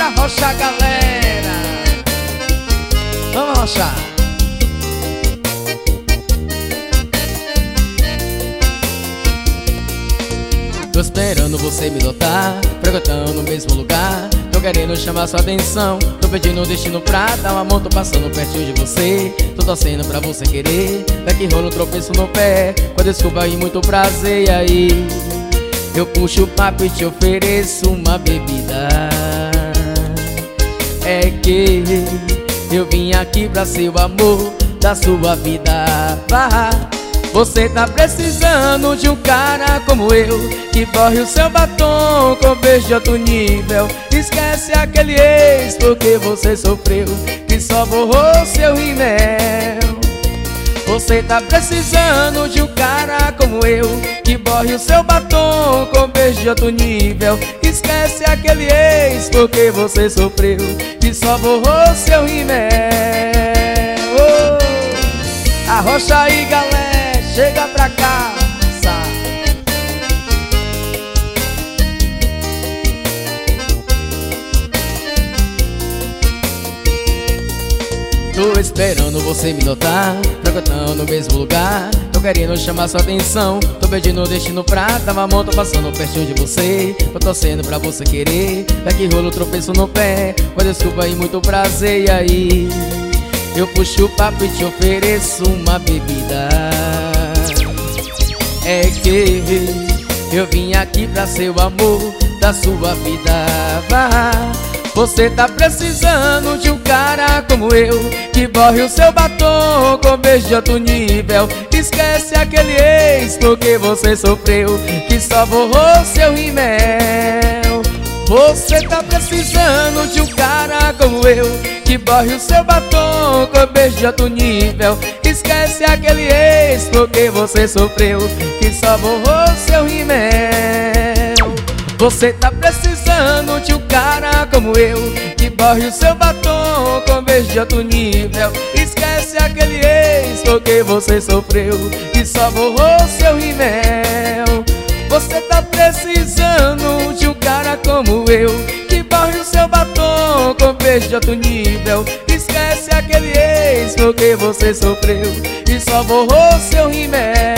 Arrocha, galera. Vamos arrochar. Tô esperando você me notar, frequentando no mesmo lugar. Tô querendo chamar sua atenção, tô pedindo um destino pra dar uma mão. Tô passando pertinho de você, tô torcendo pra você querer. Daqui rola um tropeço no pé, com a desculpa e muito prazer. E aí, eu puxo o papo e te ofereço uma bebida. É que eu vim aqui pra ser o amor da sua vida. Você tá precisando de um cara como eu, que borre o seu batom com beijo de outro nível. Esquece aquele ex porque você sofreu, que só borrou seu rímel. Você tá precisando de um cara como eu, que borre o seu batom com beijo de outro nível. Esquece aquele ex porque você sofreu, que só borrou seu rímel. Oh, arrocha aí, galera, chega pra cá. Tô esperando você me notar, frequentando no mesmo lugar. Tô querendo chamar sua atenção, tô pedindo um destino pra dar uma mão. Tô passando pertinho de você, tô torcendo pra você querer. Daqui rola um tropeço no pé, com desculpa e muito prazer. E aí, eu puxo o papo e te ofereço uma bebida. É que eu vim aqui pra ser o amor da sua vida. Você tá precisando de um cara como eu, que borre o seu batom com beijo de outro nível. Esquece aquele ex porque você sofreu, que só borrou seu rímel. Você tá precisando de um cara como eu, que borre o seu batom com beijo de outro nível. Esquece aquele ex porque você sofreu, que só borrou seu rímel. Você tá precisando de um cara como eu, que borre o seu batom com beijo de outro nível. Esquece aquele ex porque você sofreu, que só borrou seu rímel. Você tá precisando de um cara como eu, que borre o seu batom com beijo de outro nível. Esquece aquele ex porque você sofreu, e só borrou seu rímel.